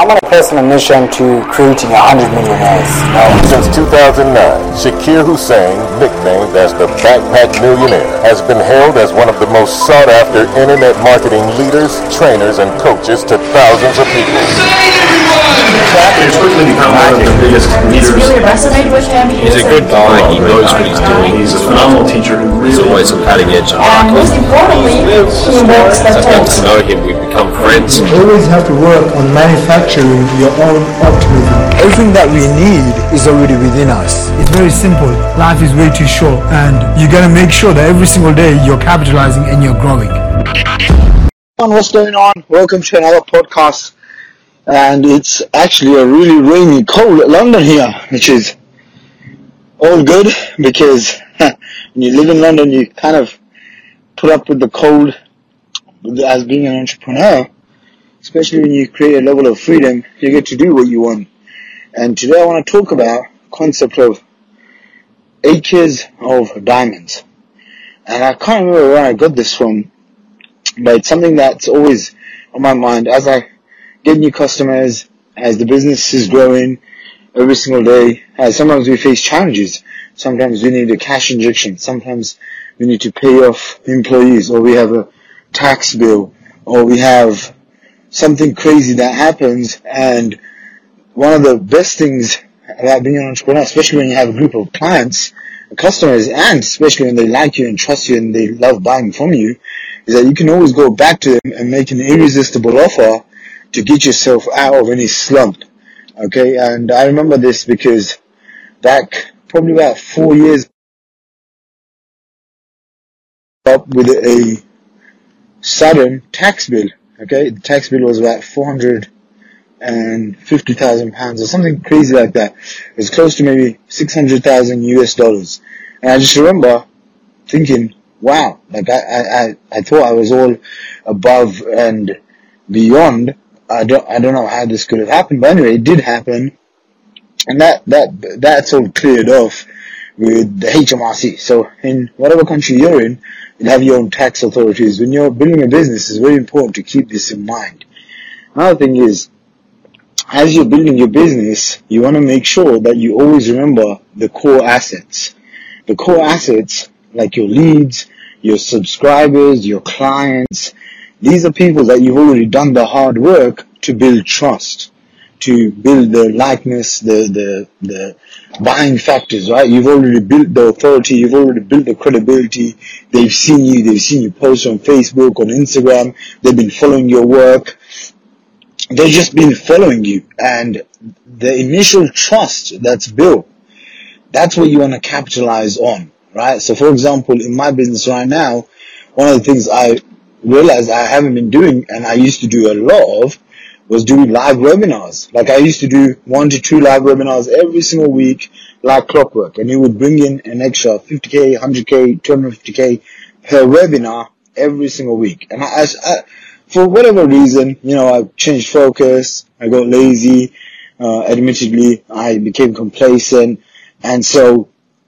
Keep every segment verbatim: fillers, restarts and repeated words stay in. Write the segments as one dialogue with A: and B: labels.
A: I'm on a personal mission to creating one hundred millionaires.
B: Now, since two thousand nine, Shakir Hussain, nicknamed as the Backpack Millionaire, has been hailed as one of the most sought-after internet marketing leaders, trainers, and coaches to thousands of people.
C: He's quickly become one of the biggest leaders.
D: Really resonate with him.
E: He's a good guy. He knows what he's doing.
C: He's a phenomenal teacher who really
E: He's always a cutting edge.
D: And most importantly, he works the
E: I've got to
D: talks.
E: know him. We've become friends.
F: You always have to work on manufacturing your own optimism. Everything that we need is already within us. It's very simple. Life is way too short, and you gotta make sure that every single day you're capitalizing and you're growing.
G: What's going on? Welcome to another podcast. And it's actually a really rainy, cold London here, which is all good because when you live in London, you kind of put up with the cold as being an entrepreneur. Especially when you create a level of freedom, you get to do what you want. And today I want to talk about the concept of acres of diamonds. And I can't remember where I got this from, but it's something that's always on my mind as I get new customers, as the business is growing every single day. As sometimes we face challenges. Sometimes we need a cash injection. Sometimes we need to pay off employees, or we have a tax bill, or we have something crazy that happens. And one of the best things about being an entrepreneur, especially when you have a group of clients, customers, and especially when they like you and trust you and they love buying from you, is that you can always go back to them and make an irresistible offer to get yourself out of any slump. Okay, and I remember this because back probably about four years up with a sudden tax bill. Okay, the tax bill was about four hundred fifty thousand pounds or something crazy like that. It was close to maybe six hundred thousand U S dollars. And I just remember thinking, wow, like I, I, I thought I was all above and beyond. I don't, I don't know how this could have happened, but anyway, it did happen. And that, that, that's all cleared off with the H M R C. So in whatever country you're in, you'll have your own tax authorities. When you're building a business, it's very important to keep this in mind. Another thing is, as you're building your business, you want to make sure that you always remember the core assets. The core assets, like your leads, your subscribers, your clients, these are people that you've already done the hard work to build trust, to build the likeness, the, the, the buying factors, right? You've already built the authority, you've already built the credibility. They've seen you, they've seen you post on Facebook, on Instagram, they've been following your work. They've just been following you, and the initial trust that's built, that's what you want to capitalize on, right? So for example, in my business right now, one of the things I realized I haven't been doing, and I used to do a lot of, was doing live webinars. Like I used to do one to two live webinars every single week, like clockwork, and it would bring in an extra fifty K, one hundred K, two hundred fifty K per webinar every single week. And I, I, for whatever reason, you know, I changed focus, I got lazy, uh, admittedly, I became complacent, and so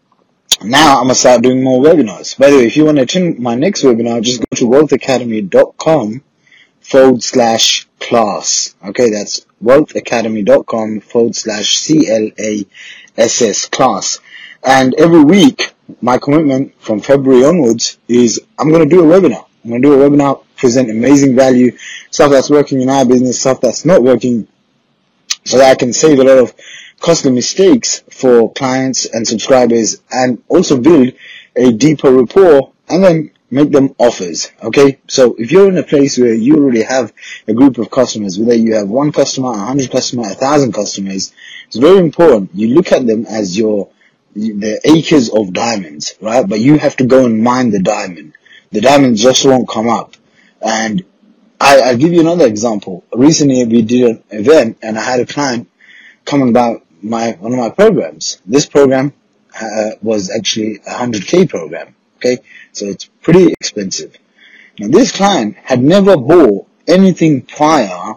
G: now I'm going to start doing more webinars. By the way, if you want to attend my next webinar, just go to wealthacademy.com forward slash class. Okay, that's wealthacademy.com forward slash C L A S S class. And every week, my commitment from February onwards is I'm going to do a webinar. I'm going to do a webinar, present amazing value, stuff that's working in our business, stuff that's not working, so that I can save a lot of costly mistakes for clients and subscribers, and also build a deeper rapport and then make them offers. Okay, so if you're in a place where you already have a group of customers, whether you have one customer, a hundred customers, a thousand customers, it's very important you look at them as your the acres of diamonds, right? But you have to go and mine the diamond. The diamond just won't come up. And I, I'll give you another example. Recently we did an event and I had a client coming about my one of my programs. This program uh, was actually a one hundred K program. Okay, so it's pretty expensive. Now this client had never bought anything prior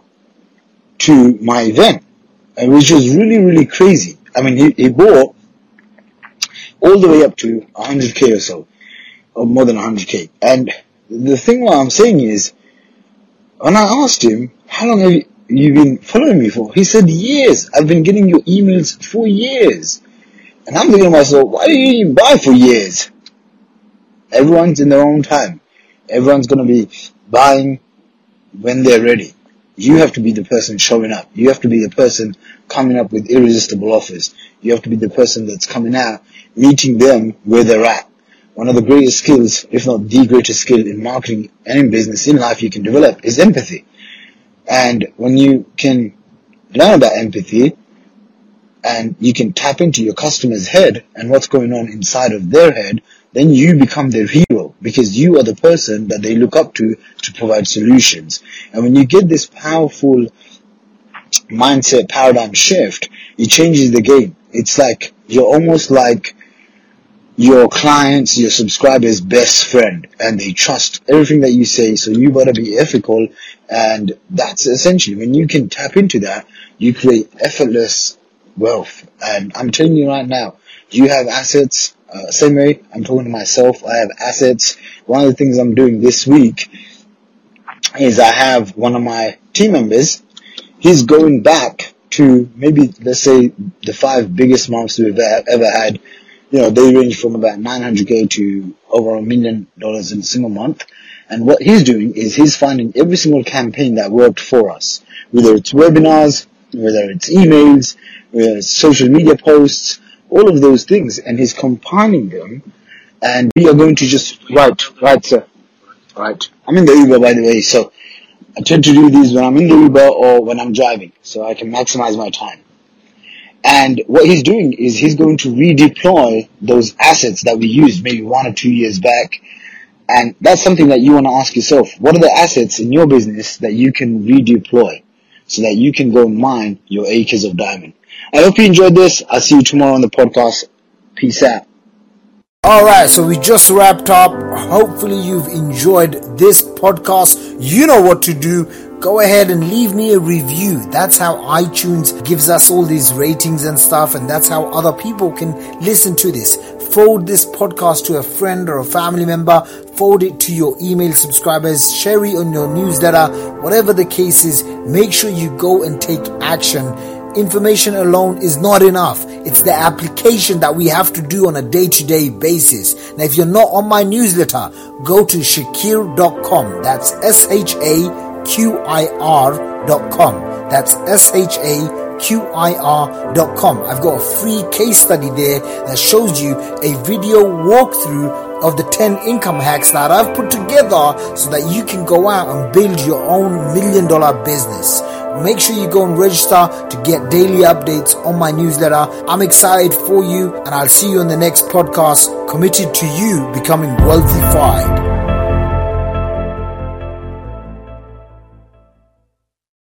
G: to my event, which was really really crazy. I mean, he, he bought all the way up to one hundred K or so, or more than one hundred K. And the thing what I'm saying is, when I asked him, how long have you, you been following me for? He said, years. I've been getting your emails for years. And I'm thinking to myself, why do you even buy for years? Everyone's in their own time. Everyone's going to be buying when they're ready. You have to be the person showing up. You have to be the person coming up with irresistible offers. You have to be the person that's coming out, meeting them where they're at. One of the greatest skills, if not the greatest skill in marketing and in business, in life you can develop is empathy. And when you can learn about empathy and you can tap into your customer's head and what's going on inside of their head, then you become their hero because you are the person that they look up to to provide solutions. And when you get this powerful mindset paradigm shift, it changes the game. It's like you're almost like your clients, your subscribers' best friend, and they trust everything that you say, so you gotta be ethical. And that's essentially, when you can tap into that, you create effortless wealth. And I'm telling you right now, you have assets. Uh, same way, I'm talking to myself, I have assets. One of the things I'm doing this week is I have one of my team members, he's going back to maybe, let's say, the five biggest months we've ever had. You know, they range from about nine hundred K to over a million dollars in a single month. And what he's doing is he's finding every single campaign that worked for us, whether it's webinars, whether it's emails, whether it's social media posts, all of those things, and he's compiling them. And we are going to just, right, right, sir, right. I'm in the Uber, by the way, so I tend to do these when I'm in the Uber or when I'm driving, so I can maximize my time. And what he's doing is he's going to redeploy those assets that we used maybe one or two years back. And that's something that you want to ask yourself. What are the assets in your business that you can redeploy so that you can go mine your acres of diamond? I hope you enjoyed this. I'll see you tomorrow on the podcast. Peace out.
H: Alright, so we just wrapped up. Hopefully you've enjoyed this podcast. You know what to do. Go ahead and leave me a review. That's how iTunes gives us all these ratings and stuff, and that's how other people can listen to this. Forward this podcast to a friend or a family member. Forward it to your email subscribers. Share it on your newsletter. Whatever the case is, make sure you go and take action. Information alone is not enough. It's the application that we have to do on a day-to-day basis. Now, if you're not on my newsletter, go to shakir dot com. That's S H A Q I R dot com. That's S H A Q I R dot com. I've got a free case study there that shows you a video walkthrough of the ten income hacks that I've put together so that you can go out and build your own million dollar business. Make sure you go and register to get daily updates on my newsletter. I'm excited for you, and I'll see you on the next podcast, committed to you becoming wealthified.